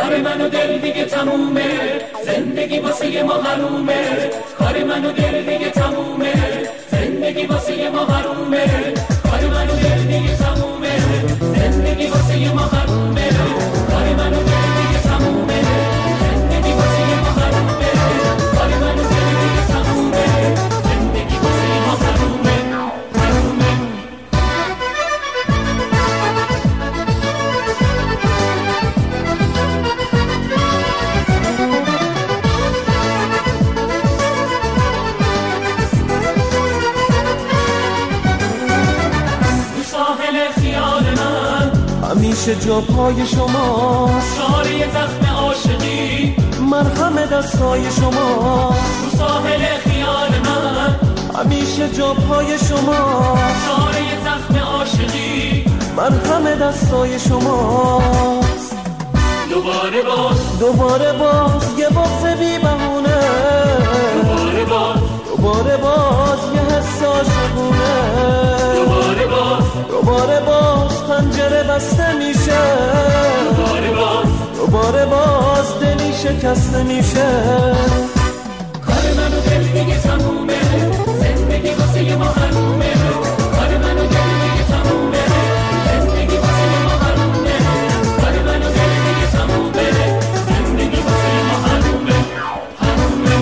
کار من و دل دیگه تمومه، زندگی واسه ما حرومه. کار من و دل دیگه تمومه، زندگی واسه ما حرومه. کار من و دل دیگه تمومه، زندگی واسه ما حرومه. کار من و دل دیگه تمومه، زندگی واسه ما حرومه. کار من و دل دیگه تمومه، زندگی واسه ما حرومه. حرومه. همیشه جا پای شما، شاره زخم عاشقی، مرهم دستای شما. رو ساحل خیال من همیشه جا پای شما، شاره زخم عاشقی، مرهم دستای شما. دوباره باز یه بغض بی بهونه، دوباره باز یه حس عاشقونه. دوباره باز پنجره بسته میشه، دوباره باز دلی شکسته میشه. کار من و دل دیگه تمومه، زندگی واسه ما حرومه. کار من و دل دیگه تمومه، زندگی واسه ما حرومه. کار من و دل دیگه تمومه، زندگی واسه ما حرومه. حرومه.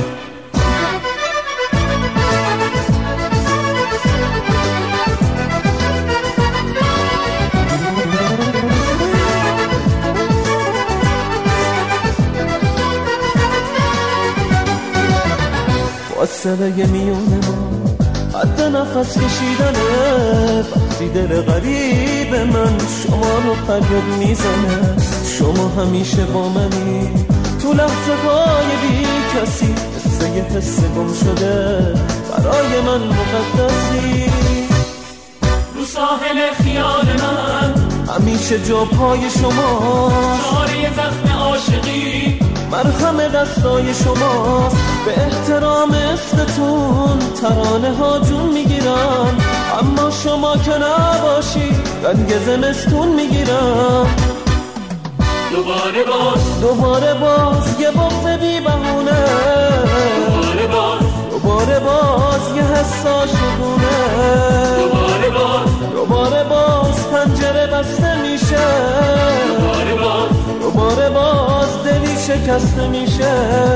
فاصله میونه ما حد نفس کشیدنه. وقتی دل غریب من شما رو فریاد میزنه. شما همیشه با منی تو لحظه های بی کسی، مثل یه حس گم شده برای من مقدسی. رو ساحل خیال من همیشه جا پای شما، شاره زخم عاشقی، مرهم دستای شما. به احترام اسمتون ترانه ها جون میگیرن، اما شما که نباشی رنگ زمستون میگیرن. دوباره باز یه بغض بی بهونه، دوباره باز یه حس عاشقونه. دوباره باز پنجره بسته میشه، دوباره باز دلی شکسته میشه.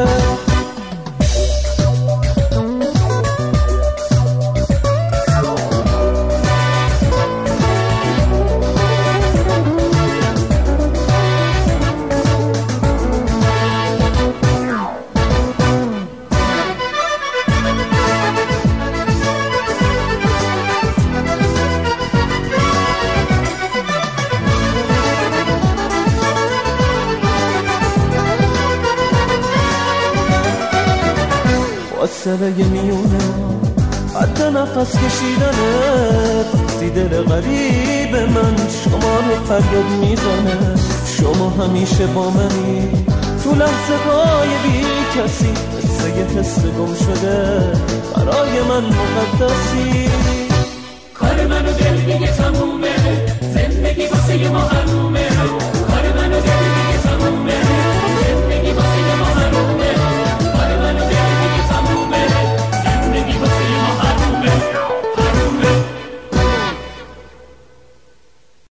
فاصله میونه ما حد نفس کشیدنه. وقتی دل غریب من شما رو فریاد میزنه. شما همیشه با منی تو لحظه های بی کسی، مثل یه حس گم شده برای من مقدسی. کار من و دل دیگه تمومه،